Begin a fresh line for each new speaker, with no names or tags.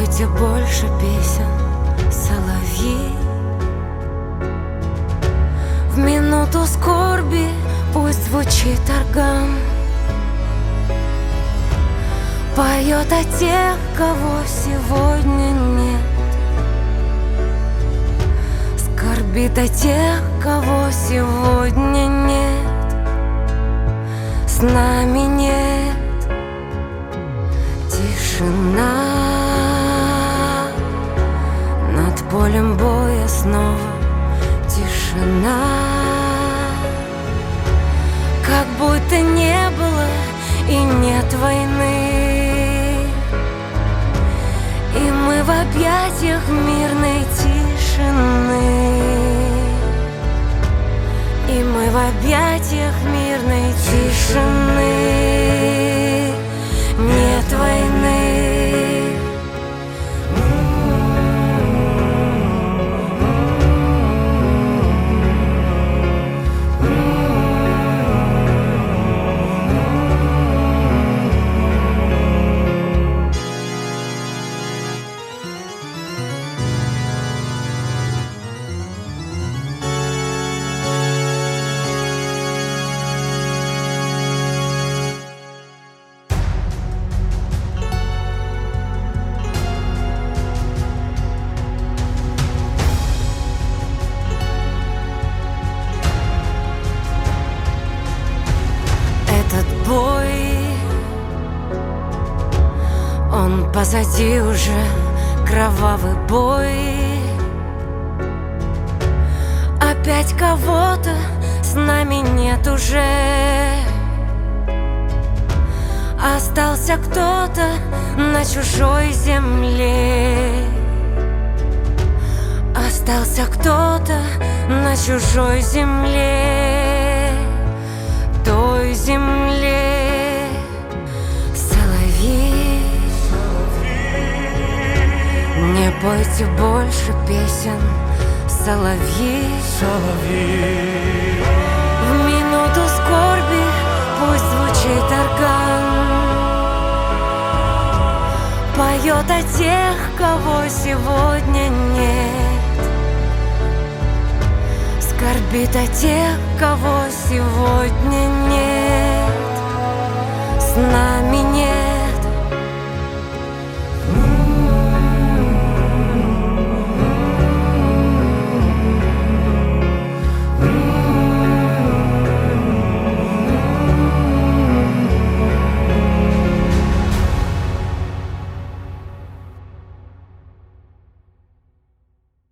пойте больше песен, соловьи. В минуту скорби пусть звучит орган, поет о тех, кого сегодня нет, скорбит о тех, кого сегодня нет, с нами нет. Тишина над полем боя, снова тишина, как будто не было и нет войны, и мы в объятиях мирной тишины, и мы в объятиях мирной тишины. Нет войны. Этот бой, он позади уже, кровавый бой. Опять кого-то с нами нет уже, остался кто-то на чужой земле, остался кто-то на чужой земле, той земле. Соловьи, не пойте больше песен, соловьи. В минуту скорби пусть звучит орган, поет о тех, кого сегодня нет, скорбит о тех, кого сегодня нет, с нами нет.